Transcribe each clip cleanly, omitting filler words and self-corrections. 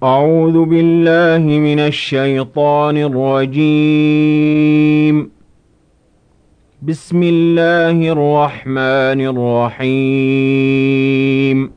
أعوذ بالله من الشيطان الرجيم. بسم الله الرحمن الرحيم.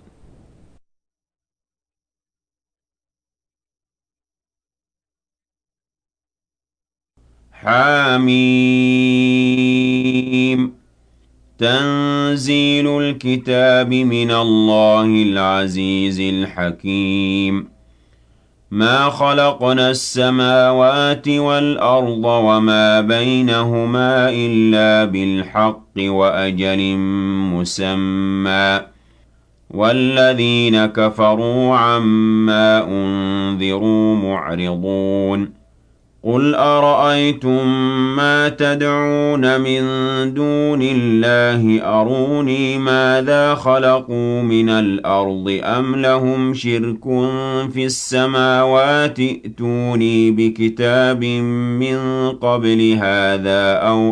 حاميم. تنزيل الكتاب من الله العزيز الحكيم. ما خلقنا السماوات والأرض وما بينهما إلا بالحق وأجل مسمى، والذين كفروا عما أنذروا معرضون. قل أرأيتم ما تدعون من دون الله أروني ماذا خلقوا من الأرض أم لهم شرك في السماوات ائتوني بكتاب من قبل هذا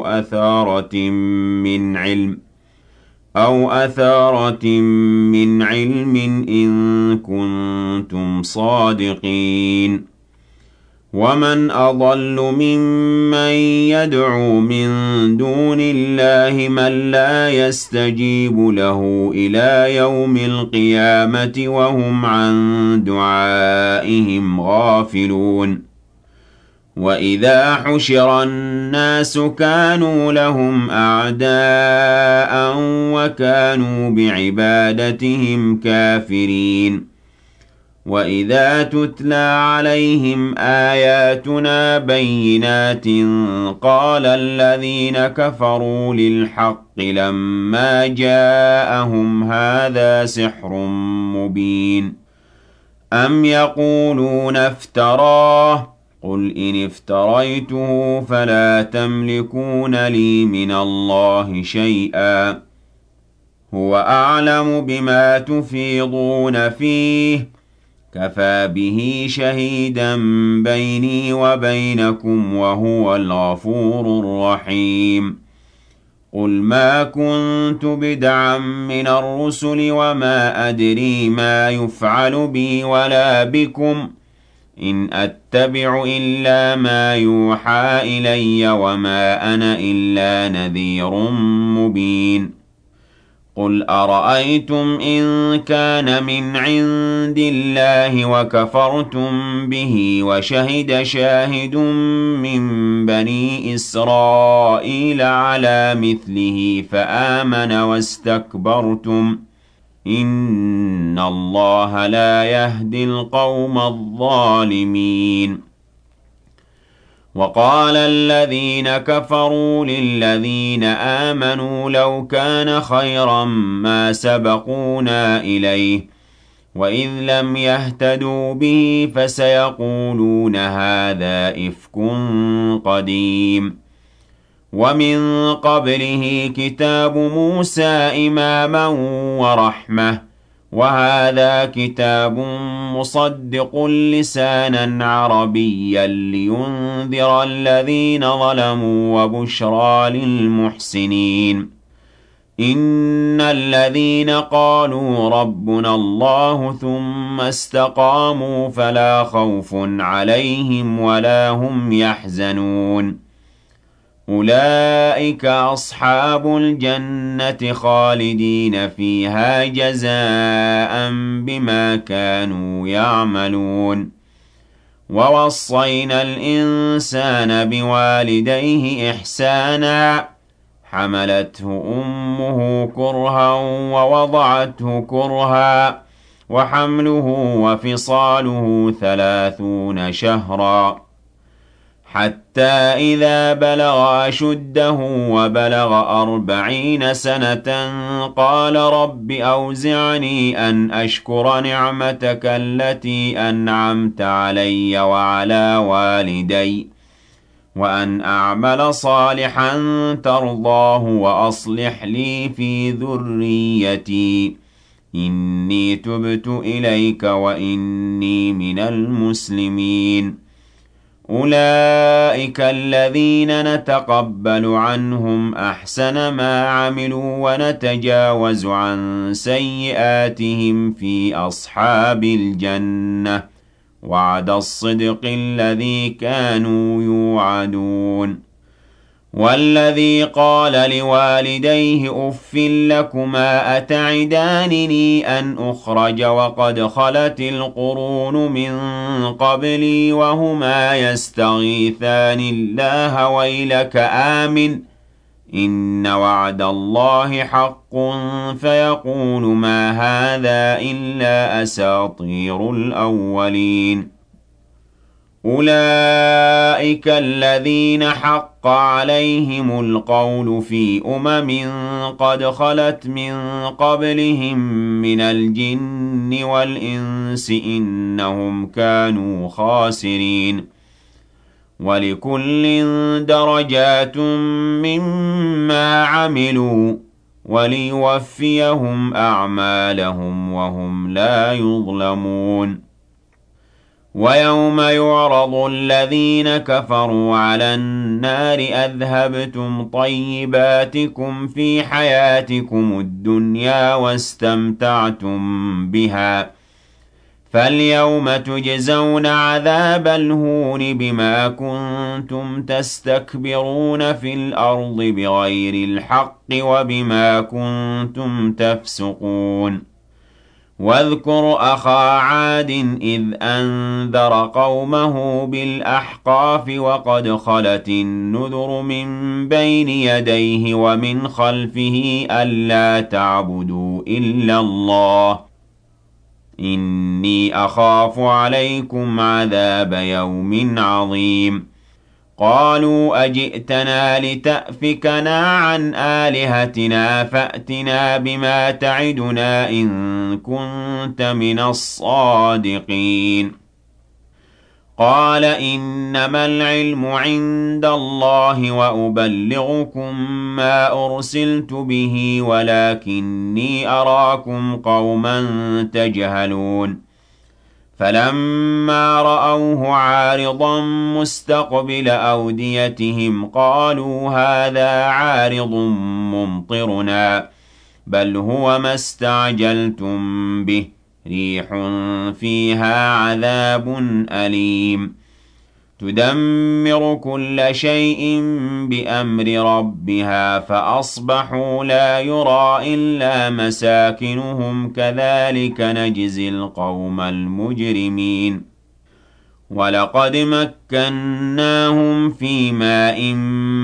أو أثارة من علم إن كنتم صادقين. ومن أضل ممن يدعو من دون الله من لا يستجيب له إلى يوم القيامة وهم عن دعائهم غافلون. وإذا حشر الناس كانوا لهم أعداء وكانوا بعبادتهم كافرين. وَإِذَا تُتْلَى عَلَيْهِمْ آيَاتُنَا بَيِّنَاتٍ قَالَ الَّذِينَ كَفَرُوا لِلْحَقِّ لَمَّا جَاءَهُمْ هَٰذَا سِحْرٌ مُّبِينٌ. أَمْ يَقُولُونَ افْتَرَاهُ قُلْ إِنِ افْتَرَيْتُهُ فَلَا تَمْلِكُونَ لِي مِنَ اللَّهِ شَيْئًا هُوَ أَعْلَمُ بِمَا تُفِيضُونَ فِيهِ كَفَىٰ بِهِ شَهِيدًا بَيْنِي وَبَيْنَكُمْ وَهُوَ الْغَفُورُ الرَّحِيمُ. قُلْ مَا كُنتُ بِدْعًا مِّنَ الرُّسُلِ وَمَا أَدْرِي مَا يُفْعَلُ بِي وَلَا بِكُمْ إِنْ أَتَّبِعُ إِلَّا مَا يُوحَىٰ إِلَيَّ وَمَا أَنَا إِلَّا نَذِيرٌ مُّبِينٌ. قُلْ أَرَأَيْتُمْ إِن كَانَ مِنْ عِندِ اللَّهِ وَكَفَرْتُم بِهِ وَشَهِدَ شَاهِدٌ مِّن بَنِي إِسْرَائِيلَ عَلَىٰ مِثْلِهِ فَآمَنَ وَاسْتَكْبَرْتُمْ ۖ إِنَّ اللَّهَ لَا يَهْدِي الْقَوْمَ الظَّالِمِينَ. وَقَالَ الَّذِينَ كَفَرُوا لِلَّذِينَ آمَنُوا لَوْ كَانَ خَيْرًا مَّا سَبَقُونَا إِلَيْهِ وَإِذْ لَمْ يَهْتَدُوا بِهِ فَسَيَقُولُونَ هَٰذَا إِفْكٌ قَدِيمٌ. وَمِن قَبْلِهِ كِتَابُ مُوسَىٰ إِمَامًا وَرَحْمَةً وَهَٰذَا كِتَابٌ مُّصَدِّقٌ لِّسَانًا عَرَبِيًّا لِّيُنذِرَ الَّذِينَ ظَلَمُوا وَبُشْرَىٰ لِلْمُحْسِنِينَ. إِنَّ الَّذِينَ قَالُوا رَبُّنَا اللَّهُ ثُمَّ اسْتَقَامُوا فَلَا خَوْفٌ عَلَيْهِمْ وَلَا هُمْ يَحْزَنُونَ. أُولَٰئِكَ أَصْحَابُ الْجَنَّةِ خَالِدِينَ فِيهَا جَزَاءً بِمَا كَانُوا يَعْمَلُونَ. وَوَصَّيْنَا الْإِنسَانَ بِوَالِدَيْهِ إِحْسَانًا حَمَلَتْهُ أُمُّهُ كُرْهًا وَوَضَعَتْهُ كُرْهًا وَحَمْلُهُ وَفِصَالُهُ 30 شَهْرًا حَتَّىٰ إِذَا بَلَغَ أَشُدَّهُ وَبَلَغَ 40 سَنَةً قَالَ رَبِّ أَوْزِعْنِي أَنْ أَشْكُرَ نِعْمَتَكَ الَّتِي أَنْعَمْتَ عَلَيَّ وَعَلَىٰ وَالِدَيَّ وَأَنْ أَعْمَلَ صَالِحًا تَرْضَاهُ وَأَصْلِحْ لِي فِي ذُرِّيَّتِي إِنِّي تُبْتُ إِلَيْكَ وَإِنِّي مِنَ الْمُسْلِمِينَ. أُولَٰئِكَ الَّذِينَ نَتَقَبَّلُ عَنْهُمْ أَحْسَنَ مَا عَمِلُوا وَنَتَجَاوَزُ عَن سَيِّئَاتِهِمْ فِي أَصْحَابِ الْجَنَّةِ وعد الصدق الذي كانوا يوعدون والذي قال لوالديه أف لكما أتعدانني أن أخرج وقد خلت القرون من قبلي وهما يستغيثان الله ويلك آمن إن وعد الله حق فيقول ما هذا إلا أساطير الأولين أولئك الذين حق عليهم القول في قد خلت من قبلهم من الجن والإنس إنهم كانوا خاسرين ولكل درجات مما عملوا وليوفيهم أعمالهم وهم لا يظلمون ويوم يعرض الذين كفروا على النار أذهبتم طيباتكم في حياتكم الدنيا واستمتعتم بها فاليوم تجزون عذاب الهون بما كنتم تستكبرون في الأرض بغير الحق وبما كنتم تفسقون واذكر أخا عاد إذ أنذر قومه بالأحقاف وقد خلت النذر من بين يديه ومن خلفه ألا تعبدوا إلا الله إني أخاف عليكم عذاب يوم عظيم قالوا أجئتنا لتأفكنا عن آلهتنا فأتنا بما تعدنا إن كنت من الصادقين قال إنما العلم عند الله وأبلغكم ما أرسلت به ولكني أراكم قوما تجهلون فلما رأوه عارضا مستقبل أوديتهم قالوا هذا عارض ممطرنا بل هو ما استعجلتم به ريح فيها عذاب أليم تدمر كل شيء بأمر ربها فأصبحوا لا يرى إلا مساكنهم كذلك نجزي القوم المجرمين ولقد مكناهم في ماء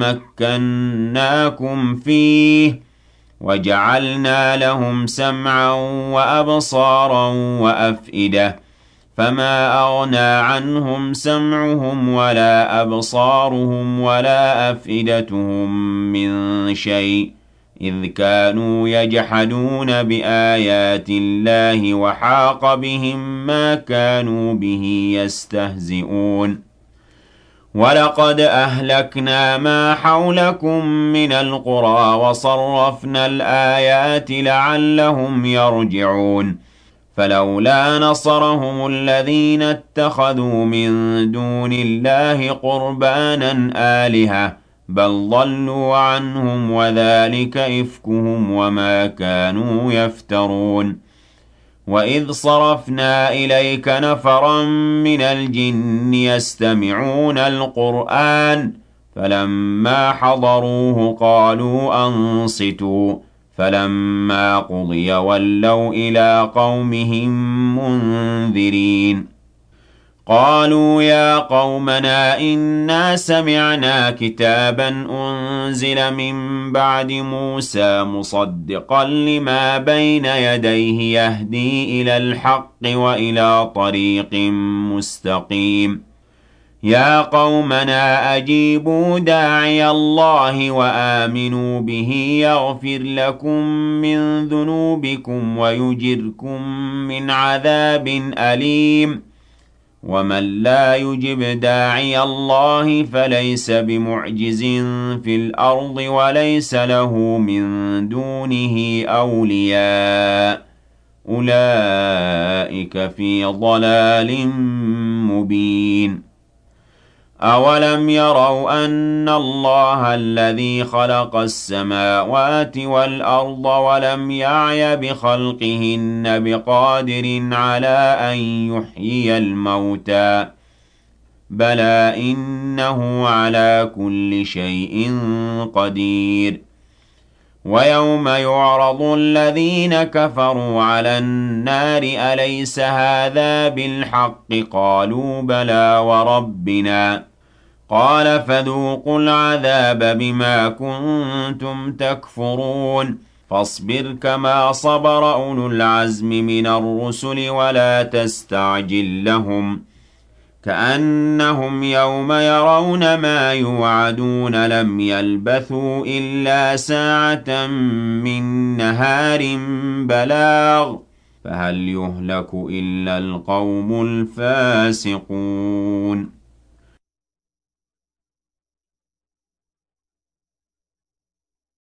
مكناكم فيه وجعلنا لهم سمعا وأبصارا وأفئدة فما أغنى عنهم سمعهم ولا أبصارهم ولا أفئدتهم من شيء إذ كانوا يجحدون بآيات الله وحاق بهم ما كانوا به يستهزئون ولقد أهلكنا ما حولكم من القرى وصرفنا الآيات لعلهم يرجعون فلولا نصرهم الذين اتخذوا من دون الله قربانا آلهة بل ضلوا عنهم وذلك إفكهم وما كانوا يفترون وإذ صرفنا إليك نفرا من الجن يستمعون القرآن فلما حضروه قالوا أنصتوا فلما قضي ولوا إلى قومهم منذرين قالوا يا قومنا إنا سمعنا كتابا أنزل من بعد موسى مصدقا لما بين يديه يهدي إلى الحق وإلى طريق مستقيم يا قومنا أجيبوا داعي الله وآمنوا به يغفر لكم من ذنوبكم ويجركم من عذاب أليم ومن لا يجب داعي الله فليس بمعجز في الأرض وليس له من دونه أولياء أولئك في ضلال مبين أَوَلَمْ يَرَوْا أَنَّ اللَّهَ الَّذِي خَلَقَ السَّمَاوَاتِ وَالْأَرْضَ وَلَمْ يَعْيَ بِخَلْقِهِنَّ بِقَادِرٍ عَلَىٰ أَن يُحْيِيَ الْمَوْتَىٰ ۚ بَلَىٰ إِنَّهُ عَلَىٰ كُلِّ شَيْءٍ قَدِيرٌ وَيَوْمَ يُعْرَضُ الَّذِينَ كَفَرُوا عَلَى النَّارِ أَلَيْسَ هَٰذَا بِالْحَقِّ ۖ قَالُوا بَلَىٰ وَرَبِّنَا ۚ قَالَ فَذُوقُوا الْعَذَابَ بِمَا كُنتُمْ تَكْفُرُونَ فَاصْبِرْ كَمَا صَبَرَ أُولُو الْعَزْمِ مِنَ الرُّسُلِ وَلَا تَسْتَعْجِل لَّهُمْ ۚ كَأَنَّهُمْ يَوْمَ يَرَوْنَ مَا يُوعَدُونَ لَمْ يَلْبَثُوا إِلَّا سَاعَةً مِّن نَّهَارٍ بَلَاغٌ ۚ فَهَلْ يُهْلَكُ إِلَّا الْقَوْمُ الْفَاسِقُونَ